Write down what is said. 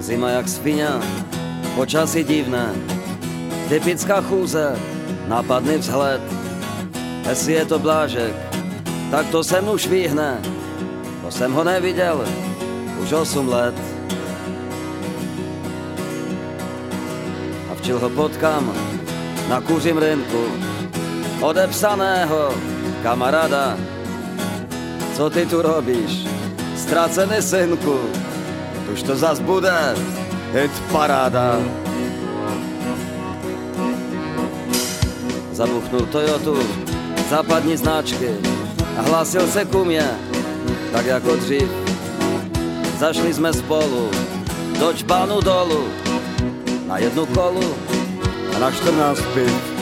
Zima jak svinia, počasí divné, typická chůze, nápadný vzhled. Jestli je to Blážek, tak to se mnou švíhne. To jsem ho neviděl už 8 let. A včil ho potkám na kuřím rynku, odepsaného kamaráda. Co ty tu robíš, ztracený synku? Už to zas bude hit paráda. Zabuchnul Toyotu, západní značky a hlásil se ku mně, tak jako dřív. Zašli jsme spolu do čbánu dolu, na jednu kolu a na 14 piv.